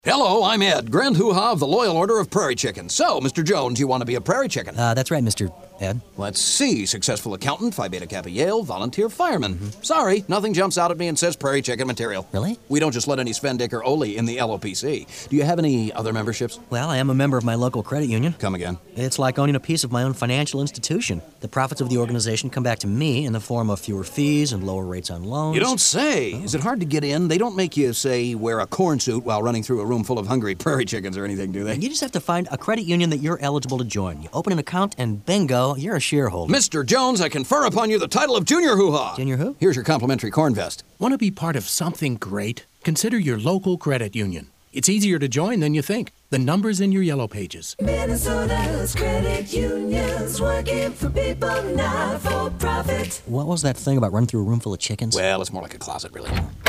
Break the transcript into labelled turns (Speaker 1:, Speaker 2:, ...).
Speaker 1: Hello, I'm Ed, Grand Hoo-Ha of the Loyal Order of Prairie Chickens. So, Mr. Jones, you want to be a prairie chicken?
Speaker 2: That's right, Mr. Ed.
Speaker 1: Let's see. Successful accountant, Phi Beta Kappa Yale, volunteer fireman. Sorry, nothing jumps out at me and says prairie chicken material.
Speaker 2: Really?
Speaker 1: We don't just let any Sven, Dick, or Ole in the LOPC. Do you have any other memberships?
Speaker 2: Well, I am a member of my local credit union.
Speaker 1: Come again?
Speaker 2: It's like owning a piece of my own financial institution. The profits of the organization come back to me in the form of fewer fees and lower rates on loans.
Speaker 1: You don't say. Is it hard to get in? They don't make you, say, wear a corn suit while running through a room full of hungry prairie chickens or anything, do they?
Speaker 2: You just have to find a credit union that you're eligible to join. You open an account and bingo, you're a shareholder.
Speaker 1: Mr. Jones, I confer upon you the title of Junior Hoo-Ha.
Speaker 2: Junior who?
Speaker 1: Here's your complimentary corn vest.
Speaker 3: Want to be part of something great? Consider your local credit union. It's easier to join than you think. The number's in your yellow pages.
Speaker 4: Minnesota's credit unions, working for people, not for profit.
Speaker 2: What was that thing about running through a room full of chickens?
Speaker 1: Well, it's more like a closet, really.